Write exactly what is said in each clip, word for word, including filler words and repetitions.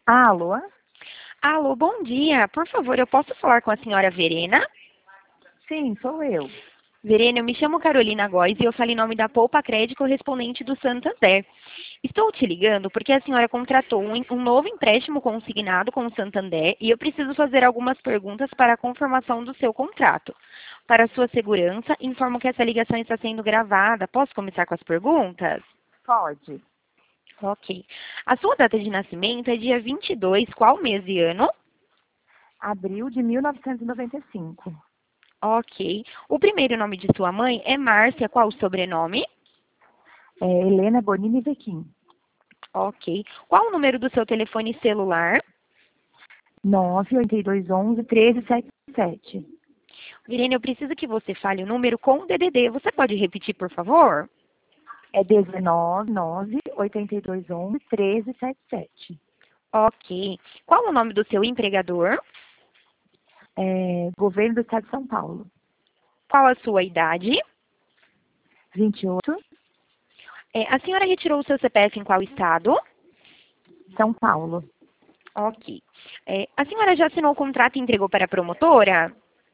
Alô? Alô, bom dia. Por favor, eu posso falar com a senhora Verena? Sim, sou eu. Verena, eu me chamo Carolina Góes e eu falo em nome da Poupa Crédito correspondente do Santander. Estou te ligando porque a senhora contratou um, um novo empréstimo consignado com o Santander e eu preciso fazer algumas perguntas para a confirmação do seu contrato. Para sua segurança, informo que essa ligação está sendo gravada. Posso começar com as perguntas? Pode. Ok. A sua data de nascimento é dia vinte e dois, qual mês e ano? Abril de mil novecentos e noventa e cinco. Ok. O primeiro nome de sua mãe é Márcia, qual o sobrenome? É, Helena Bonini Vequim. Ok. Qual o número do seu telefone celular? nove oito dois um um treze setenta e sete. Virene, eu preciso que você fale o número com o D D D. Você pode repetir, por favor? É dezenove nove oito dois um treze setenta e sete. Ok. Qual o nome do seu empregador? É, Governo do Estado de São Paulo. Qual a sua idade? vinte e oito, É, a senhora retirou o seu C P F em qual estado? São Paulo. Ok. É, a senhora já assinou o contrato e entregou para a promotora?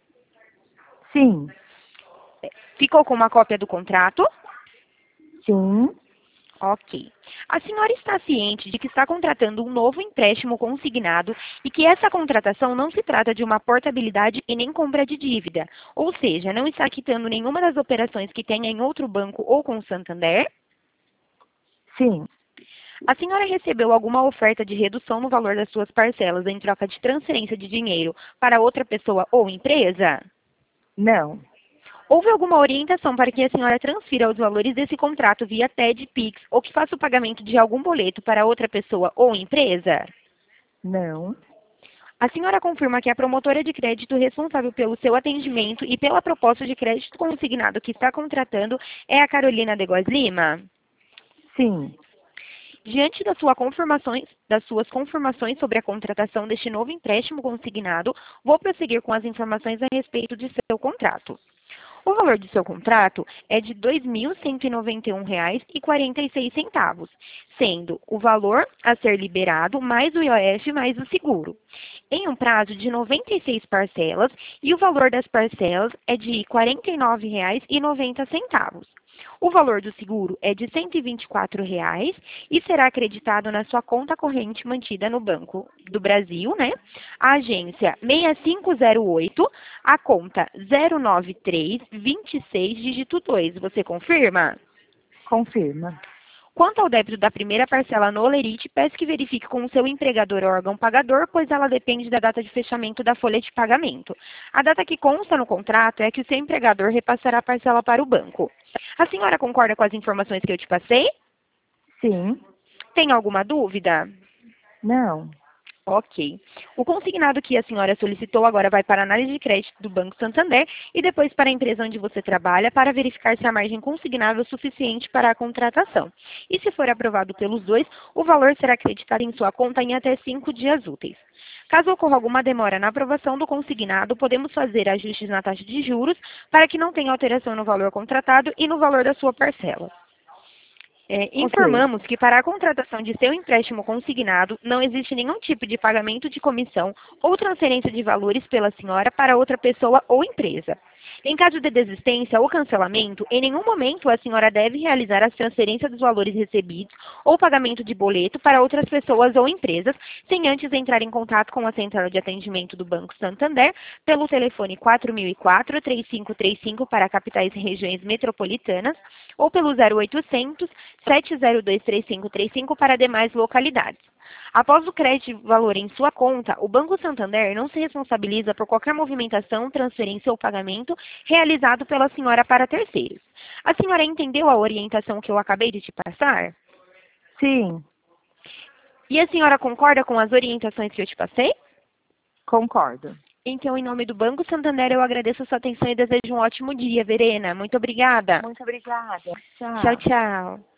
Sim, Ficou com uma cópia do contrato? sim, Ok. A senhora está ciente de que está contratando um novo empréstimo consignado e que essa contratação não se trata de uma portabilidade e nem compra de dívida, ou seja, não está quitando nenhuma das operações que tenha em outro banco ou com o Santander? sim. A senhora recebeu alguma oferta de redução no valor das suas parcelas em troca de transferência de dinheiro para outra pessoa ou empresa? Não, Houve alguma orientação para que a senhora transfira os valores desse contrato via T E D, Pix ou que faça o pagamento de algum boleto para outra pessoa ou empresa? não. A senhora confirma que a promotora de crédito responsável pelo seu atendimento e pela proposta de crédito consignado que está contratando é a Carolina de Góes Lima? Sim, Diante das, sua confirmações- das suas confirmações sobre a contratação deste novo empréstimo consignado, vou prosseguir com as informações a respeito de seu contrato. O valor de seu contrato é de dois mil cento e noventa e um reais e quarenta e seis centavos, sendo o valor a ser liberado mais o I O F mais o seguro, em um prazo de noventa e seis parcelas, e o valor das parcelas é de quarenta e nove reais e noventa centavos. O valor do seguro é de cento e vinte e quatro reais e será acreditado na sua conta corrente mantida no Banco do Brasil, né? A agência seis cinco zero oito, a conta zero nove três vinte e seis, dígito dois. Você confirma? confirma. Quanto ao débito da primeira parcela no Olerite, peço que verifique com o seu empregador ou órgão pagador, pois ela depende da data de fechamento da folha de pagamento. A data que consta no contrato é que o seu empregador repassará a parcela para o banco. A senhora concorda com as informações que eu te passei? Sim, Tem alguma dúvida? não. Ok. O consignado que a senhora solicitou agora vai para a análise de crédito do Banco Santander e depois para a empresa onde você trabalha para verificar se a margem consignada é suficiente para a contratação. E se for aprovado pelos dois, o valor será acreditado em sua conta em até cinco dias úteis. Caso ocorra alguma demora na aprovação do consignado, podemos fazer ajustes na taxa de juros para que não tenha alteração no valor contratado e no valor da sua parcela. É, Ok, informamos que para a contratação de seu empréstimo consignado não existe nenhum tipo de pagamento de comissão ou transferência de valores pela senhora para outra pessoa ou empresa. Em caso de desistência ou cancelamento, em nenhum momento a senhora deve realizar a transferência dos valores recebidos ou pagamento de boleto para outras pessoas ou empresas, sem antes entrar em contato com a central de atendimento do Banco Santander pelo telefone quatro mil e quatro, três cinco três cinco para capitais e regiões metropolitanas ou pelo zero oitocentos, sete zero dois, três cinco três cinco para demais localidades. Após o crédito de valor em sua conta, o Banco Santander não se responsabiliza por qualquer movimentação, transferência ou pagamento realizado pela senhora para terceiros. A senhora entendeu a orientação que eu acabei de te passar? sim, E a senhora concorda com as orientações que eu te passei? concordo. Então, em nome do Banco Santander, eu agradeço a sua atenção e desejo um ótimo dia, Verena. Muito obrigada. Muito obrigada. Tchau, Tchau. tchau.